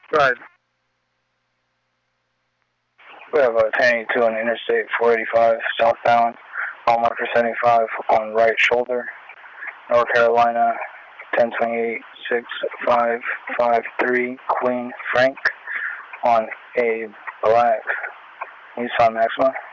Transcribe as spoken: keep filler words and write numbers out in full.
Right. We have a ten eighty-two on Interstate four eighty-five southbound, mile marker seventy-five on right shoulder, North Carolina, ten twenty-eight six five five three Queen Frank on a black Nissan Maxima.